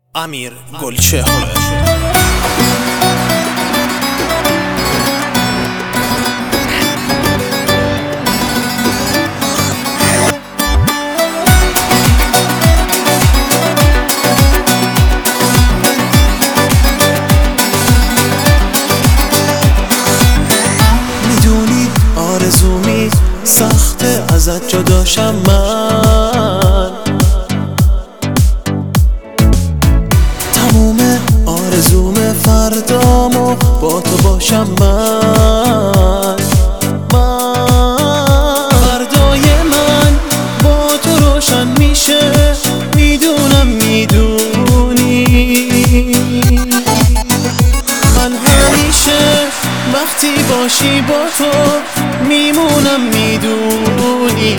امیر گلچهره. میدونی آرزومی سخته ازت جداشم من، تموم آرزوم فردامو با تو باشم من. فردای من با تو روشن میشه، میدونم میدونی. من همیشه وقتی باشی با تو میمونم میدونی.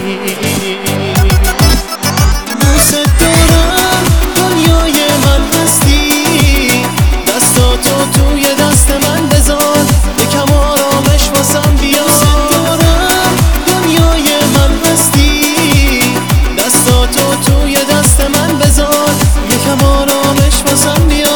دوست دارم دنیای من هستی، دستاتو توی دست من بذار یکم آرامش واسم بیار. دوست دارم دنیای من هستی، دستاتو توی دست من بذار یکم آرامش واسم بیار.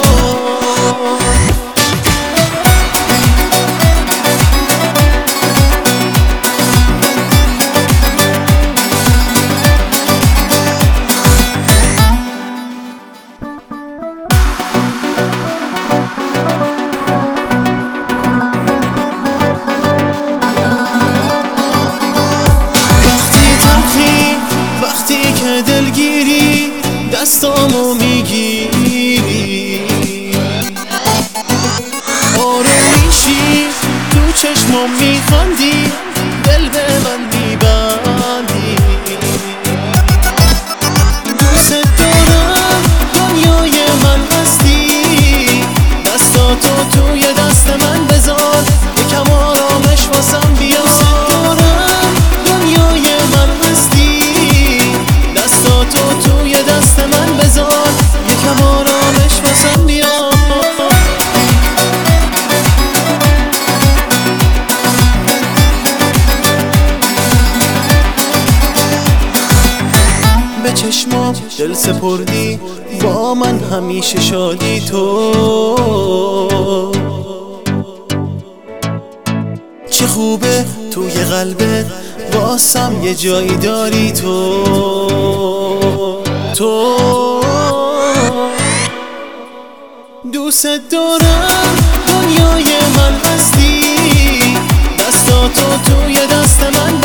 وقتی که دلگیری دستامو میگیری، آروم میشی تو چشمام میخندی، دل به من میبندی. دوست دارم دنیای من هستی، دستاتو توی دست من بذار یکم آرامش واسم بیار. تو توی دست من بذار یکم آرامش واسم بیار. به چشمام دل سپردی، با من همیشه شادی تو. چه خوبه توی قلبت واسم یه جایی داری تو. دوست دارم دنیای من هستی، دستاتو توی دست من